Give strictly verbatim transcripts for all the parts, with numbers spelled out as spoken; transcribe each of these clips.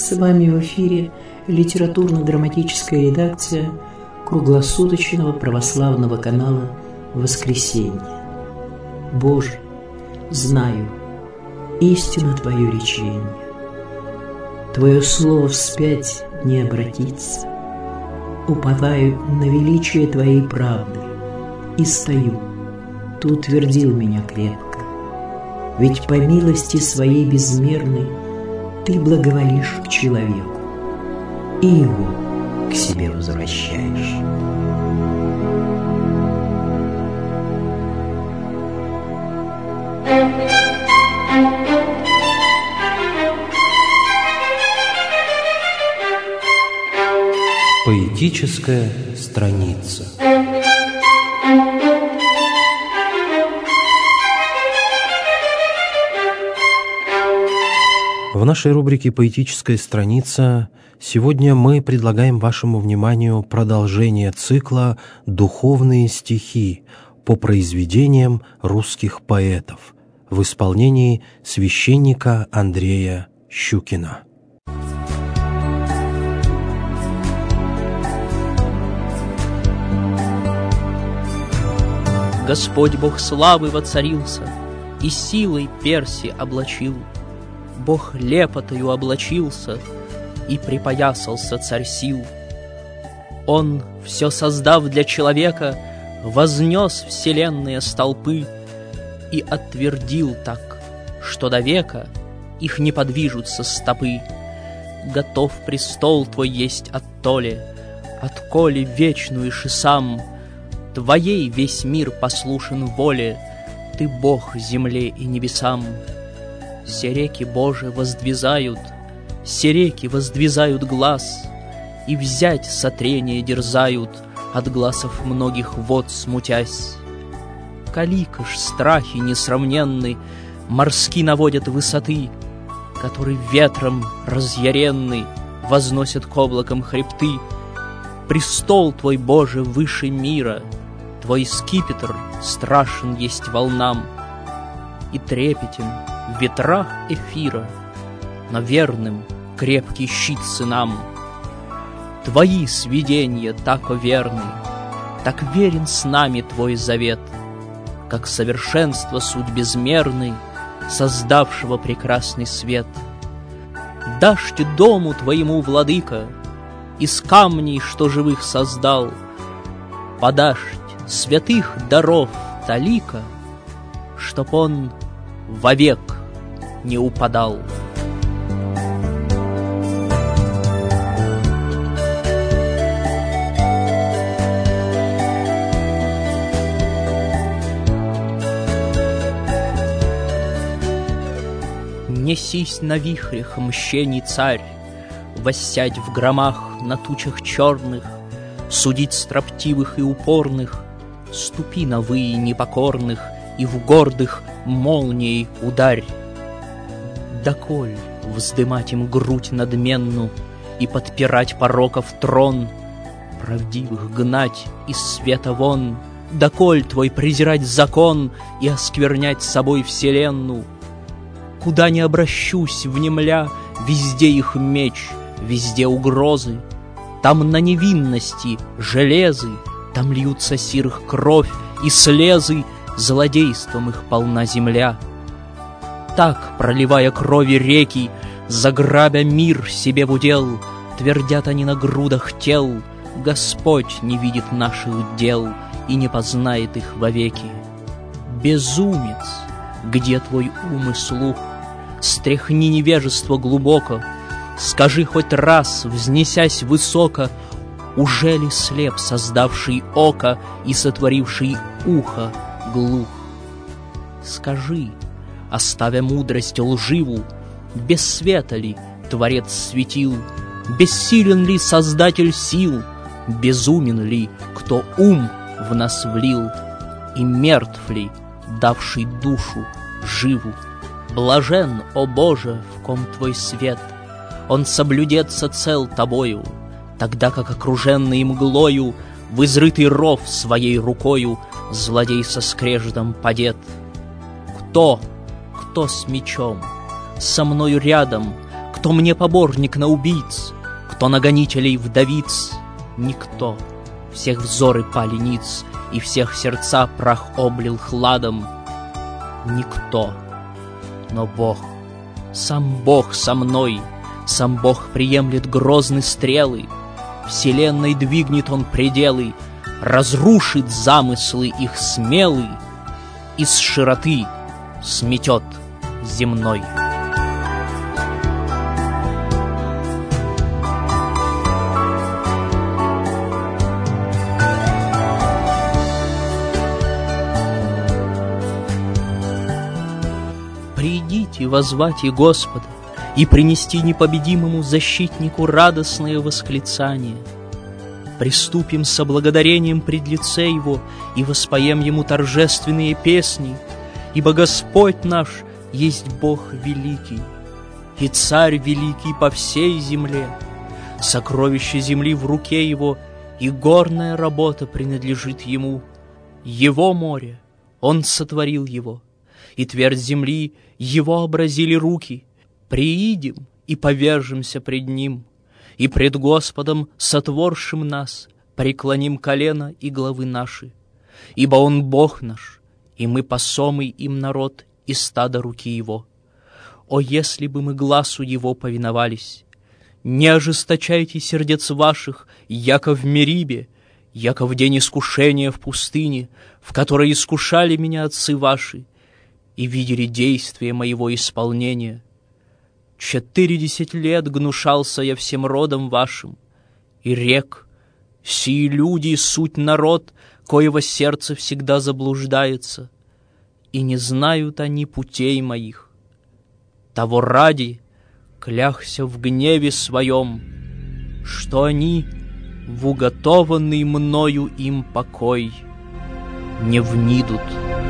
С вами в эфире литературно-драматическая редакция круглосуточного православного канала «Воскресенье». Боже, знаю, истина Твое речение, Твое слово вспять не обратится. Уповаю на величие Твоей правды и стою, Ты утвердил меня крепко. Ведь по милости Своей безмерной Ты благоволишь к человеку и его к себе возвращаешь. Поэтическая страница. В нашей рубрике «Поэтическая страница» сегодня мы предлагаем вашему вниманию продолжение цикла «Духовные стихи» по произведениям русских поэтов в исполнении священника Андрея Щукина. Господь Бог славы воцарился и силой перси облачил. Бог лепотою облачился и припоясался царь сил. Он, все создав для человека, вознес вселенные столпы и отвердил так, что до века их не подвижутся стопы. Готов престол твой есть от толи, от коли вечную сам. Твоей весь мир послушен воле, ты Бог земле и небесам. Все реки Божии воздвизают, все реки воздвизают глаз, и взять сотрение дерзают, от глазов многих вод смутясь. Калика ж страхи несравненны морски наводят высоты, который ветром разъяренный возносят к облакам хребты. Престол твой, Боже, выше мира, твой скипетр страшен есть волнам и трепетен в ветрах эфира, но верным крепкий щит сынам. Твои свиденья так верны, так верен с нами твой завет, как совершенство суть безмерный, создавшего прекрасный свет. Дашь ты дому твоему, владыка, из камней, что живых создал, подашь святых даров талика, чтоб он вовек не упадал. Несись на вихрях, мщений царь, воссядь в громах на тучах черных, судить строптивых и упорных, ступи на выи непокорных и в гордых молнией ударь. Доколь вздымать им грудь надменну и подпирать пороков трон, правдивых гнать из света вон, доколь твой презирать закон и осквернять собой вселенную? Куда не обращусь, внемля, везде их меч, везде угрозы. Там на невинности железы, там льются сирых кровь и слезы, злодейством их полна земля. Так, проливая крови реки, заграбя мир себе в удел, твердят они на грудах тел: Господь не видит наших дел и не познает их вовеки. Безумец, где твой ум и слух? Стряхни невежество глубоко, скажи хоть раз, взнесясь высоко, уже ли слеп, создавший око и сотворивший ухо, глух? Скажи, оставя мудрость лживу, без света ли Творец светил? Бессилен ли Создатель сил? Безумен ли, кто ум в нас влил? И мертв ли, давший душу живу? Блажен, о Боже, в ком Твой свет, он соблюдется цел Тобою, тогда как окруженный мглою в изрытый ров своей рукою злодей со скрежетом падет. Кто, кто с мечом, со мною рядом, Кто мне поборник на убийц? Кто на гонителей вдовиц? Никто. Всех взоры пали ниц, и всех сердца прах облил хладом. Никто. Но Бог, сам Бог со мной, сам Бог приемлет грозные стрелы, вселенной двигнет Он пределы, разрушит замыслы их смелый и с широты сметет земной. Придите воззвать и Господа, и принести непобедимому защитнику радостное восклицание. Приступим со благодарением пред лице Его и воспоем Ему торжественные песни, ибо Господь наш есть Бог великий, и Царь великий по всей земле. Сокровище земли в руке Его, и горная работа принадлежит Ему. Его море, Он сотворил его, и твердь земли Его образили руки. Приидем и повержемся пред Ним, и пред Господом, сотворшим нас, преклоним колено и главы наши. Ибо Он Бог наш, и мы посомый им народ и стадо руки Его. О, если бы мы гласу Его повиновались! Не ожесточайте сердец ваших, яко в Мерибе, яко в день искушения в пустыне, в которой искушали меня отцы ваши, и видели действие моего исполнения. Четыредесять лет гнушался я всем родом вашим, и рек, сии люди суть народ, коего сердце всегда заблуждается, и не знают они путей моих. Того ради кляхся в гневе своем, что они в уготованный мною им покой не внидут.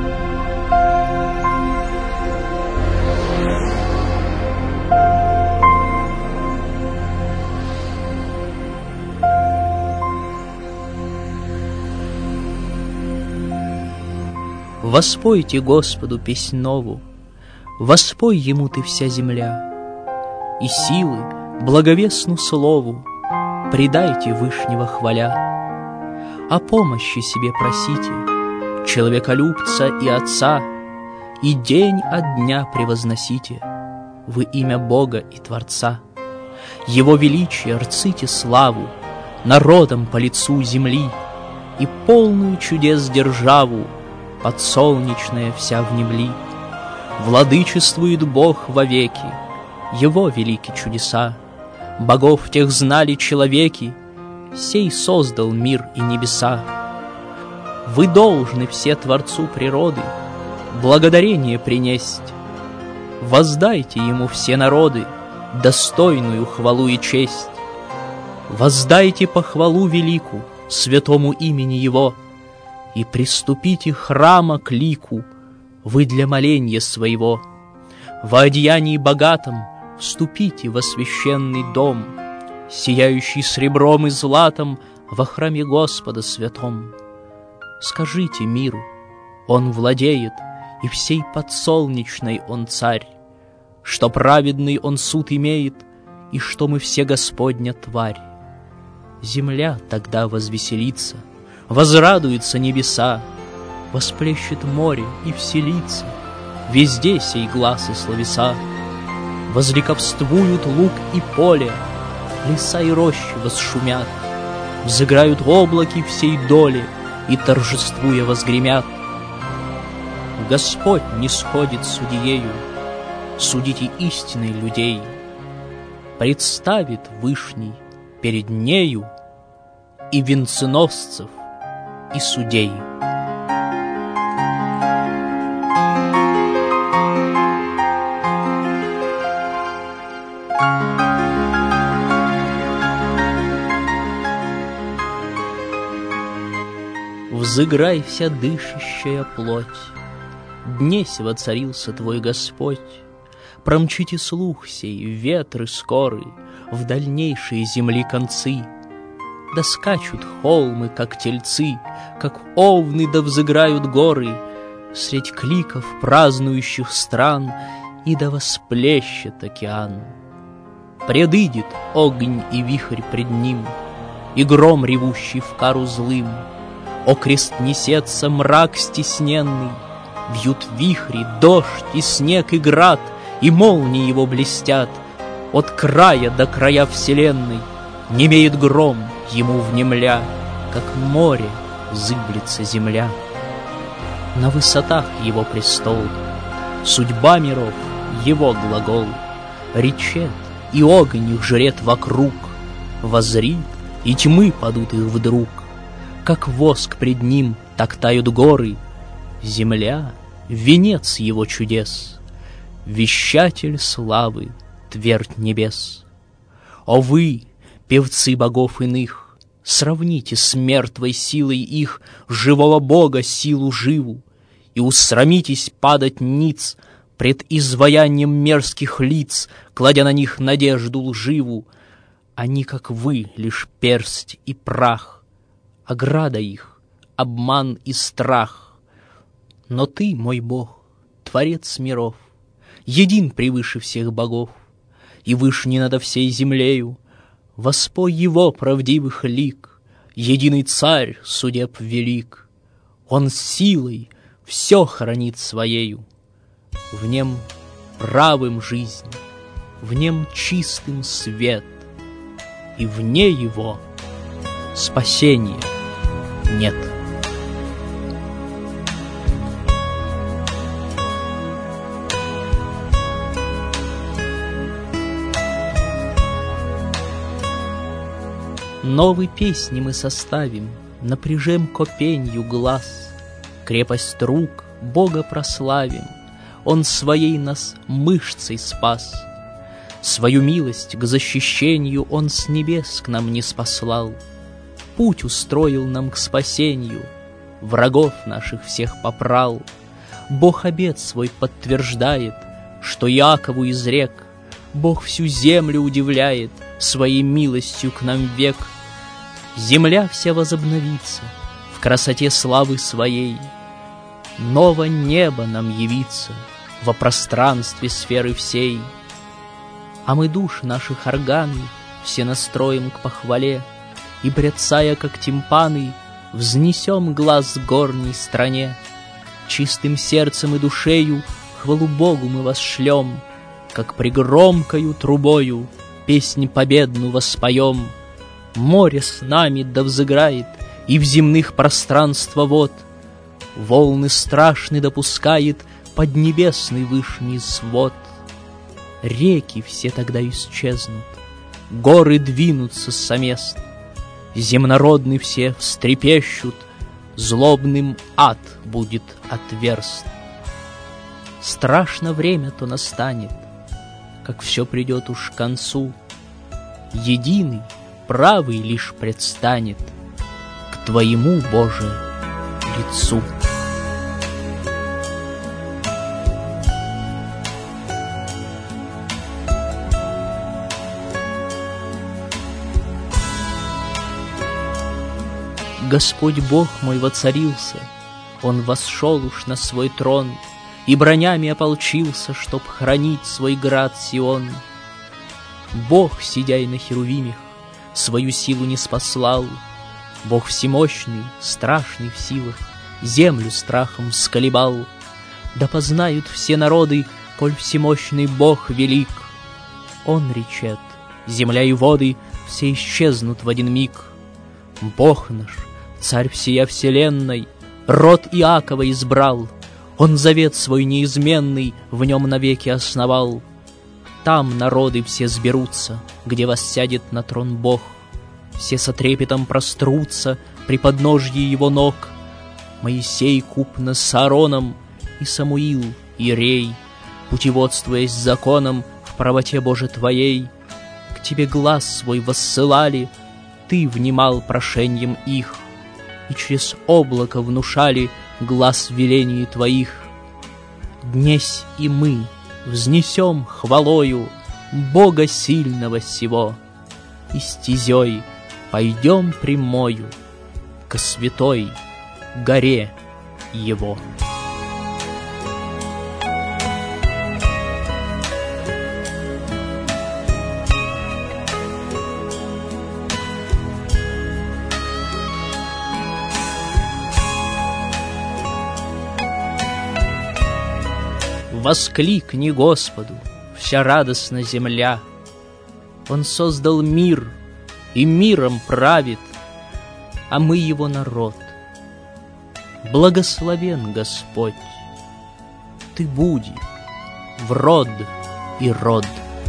Воспойте Господу песнь нову, воспой Ему ты вся земля, и силы благовестну слову предайте Вышнего хваля. О помощи себе просите человеколюбца и Отца, и день от дня превозносите вы имя Бога и Творца. Его величие рците славу народам по лицу земли, и полную чудес державу подсолнечная вся внемли. Владычествует Бог вовеки, Его великие чудеса. Богов тех знали человеки, сей создал мир и небеса. Вы должны все Творцу природы благодарение принесть. Воздайте Ему все народы достойную хвалу и честь. Воздайте похвалу велику святому имени Его, и приступите храма к лику вы для моления своего. Во одеянии богатом вступите во священный дом, сияющий сребром и златом во храме Господа святом. Скажите миру, Он владеет, и всей подсолнечной Он царь, что праведный Он суд имеет, и что мы все Господня тварь. Земля тогда возвеселится, возрадуются небеса, восплещет море и вселится везде сей глас и словеса. Возликовствуют луг и поле, леса и рощи восшумят, взыграют облаки всей доли и торжествуя возгремят. Господь не сходит судьею, судите истиной людей, представит Вышний перед нею и венценосцев, и судей. Взыграй вся дышащая плоть, днесь воцарился твой Господь. Промчите слух сей, ветры скоры, в дальнейшие земли концы. Да скачут холмы, как тельцы, как овны, да взыграют горы средь кликов празднующих стран, и да восплещет океан. предыдет огонь и вихрь пред ним, и гром, ревущий в кару злым. Окрест несется мрак стесненный, вьют вихри, дождь и снег и град, и молнии его блестят. От края до края вселенной немеет гром, ему внемля, как море зыблется земля. На высотах его престол, судьба миров — его глагол. Речет, и огонь их жрет вокруг, воззрит, и тьмы падут их вдруг. Как воск пред ним, так тают горы, земля — венец его чудес, вещатель славы, твердь небес. О вы, певцы богов иных, сравните с мертвой силой их живого бога силу живу, и усрамитесь падать ниц пред изваянием мерзких лиц, кладя на них надежду лживу. Они, как вы, лишь персть и прах, ограда их — обман и страх. Но ты, мой Бог, Творец миров, един превыше всех богов, и вышний надо всей землею, воспой его правдивых лик, единый царь судеб велик. Он силой все хранит своею, в нем правым жизнь, в нем чистым свет, и вне его спасения нет. Новые песни мы составим, напряжем копенью глаз, крепость рук Бога прославим, Он своей нас мышцей спас. Свою милость к защищению Он с небес к нам не спаслал, путь устроил нам к спасению, врагов наших всех попрал. Бог обет свой подтверждает, что Якову изрек, Бог всю землю удивляет своей милостью к нам век. Земля вся возобновится в красоте славы своей, ново небо нам явится во пространстве сферы всей. А мы душ наших органы все настроим к похвале, и, бряцая, как тимпаны, взнесем глаз к горней стране. Чистым сердцем и душею хвалу Богу мы восшлем, как пригромкою трубою песнь победну воспоем. Море с нами да взыграет, и в земных пространства вод волны страшны допускает поднебесный вышний свод. Реки все тогда исчезнут, горы двинутся со мест, земнородны все встрепещут, злобным ад будет отверст. Страшно время то настанет, как все придет уж к концу, единый, правый лишь предстанет к Твоему, Боже, лицу. Господь Бог мой воцарился, Он восшел уж на свой трон, и бронями ополчился, чтоб хранить свой град Сион. Бог, сидяй на херувимях, свою силу не спаслал, Бог всемощный, страшный в силах, землю страхом сколебал. Да познают все народы, коль всемощный Бог велик. Он речет, земля и воды все исчезнут в один миг. Бог наш, царь всея вселенной, род Иакова избрал, Он завет свой неизменный в нем навеки основал. Там народы все сберутся, где воссядет на трон Бог, все со трепетом прострутся при подножье его ног. Моисей купно с Аароном и Самуил, Иерей, путеводствуясь законом в правоте Боже Твоей, к Тебе глаз свой воссылали, Ты внимал прошением их, и через облако внушали глас велений Твоих. Днесь и мы взнесем хвалою Бога сильного сего, и стезей пойдем прямою ко святой горе Его. Воскликни Господу, вся радостна земля. Он создал мир и миром правит, а мы его народ. Благословен Господь, ты буди в род и род.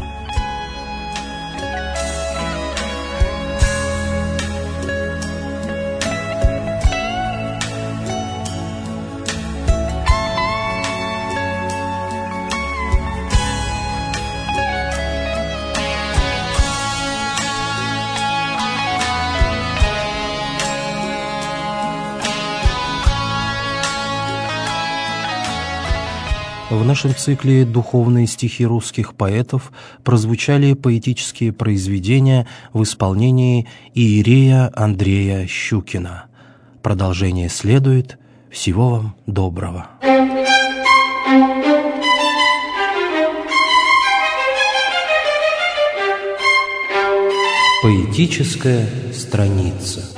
В нашем цикле «Духовные стихи русских поэтов» прозвучали поэтические произведения в исполнении иерея Андрея Щукина. Продолжение следует. Всего вам доброго. Поэтическая страница.